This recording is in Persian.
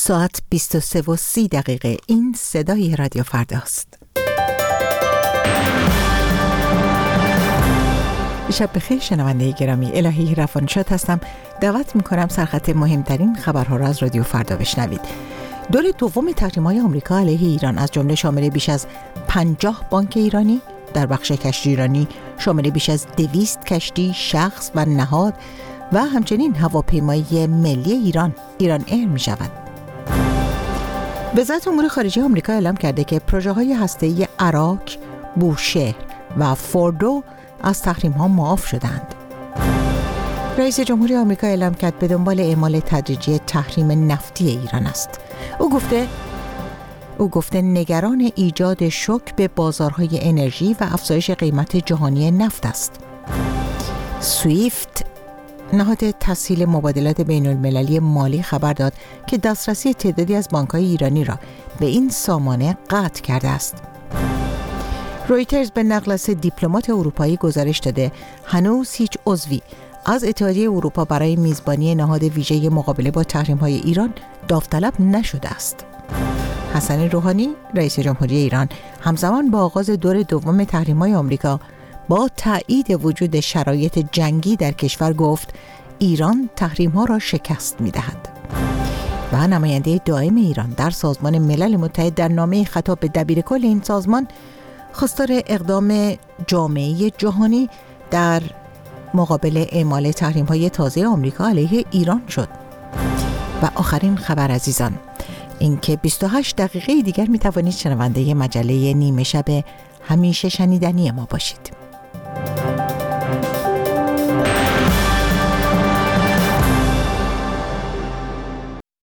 ساعت 23:30. این صدای رادیو فرداست. شب بخیر شنونده گرامی. الهی روانشاد هستم. دعوت میکنم سرخط مهمترین خبرها را از رادیو فردا بشنوید. دور دوم تحریم‌های آمریکا علیه ایران از جمله شامل بیش از 50 بانک ایرانی در بخش کشتیرانی، شامل بیش از 200 کشتی، شخص و نهاد و همچنین هواپیمایی ملی ایران ایر می شود. وزارت امور خارجه آمریکا اعلام کرده که پروژه‌های هسته‌ای عراق، بوشهر و فوردو از تحریم‌ها معاف شدند. رئیس جمهوری آمریکا اعلام کرد به دنبال اعمال تدریجی تحریم نفتی ایران است. او گفته نگران ایجاد شوک به بازارهای انرژی و افزایش قیمت جهانی نفت است. سویفت، نهاد تسهیل مبادلات بین المللی مالی، خبر داد که دسترسی تعدادی از بانک‌های ایرانی را به این سامانه قطع کرده است. رویترز به نقل از دیپلمات اروپایی گزارش داده هنوز هیچ عضوی از اتحادیه اروپا برای میزبانی نهاد ویژه مقابله با تحریم‌های ایران داوطلب نشده است. حسن روحانی، رئیس جمهوری ایران، همزمان با آغاز دور دوم تحریم‌های آمریکا با تایید وجود شرایط جنگی در کشور گفت ایران تحریم‌ها را شکست می‌دهد. و نماینده دائم ایران در سازمان ملل متحد در نامه خطاب به دبیرکل این سازمان خواستار اقدام جامعه جهانی در مقابل اعمال تحریم‌های تازه آمریکا علیه ایران شد. و آخرین خبر عزیزان، اینکه 28 دقیقه دیگر می‌توانید شنونده مجله نیمه شب همیشه شنیدنی ما باشید.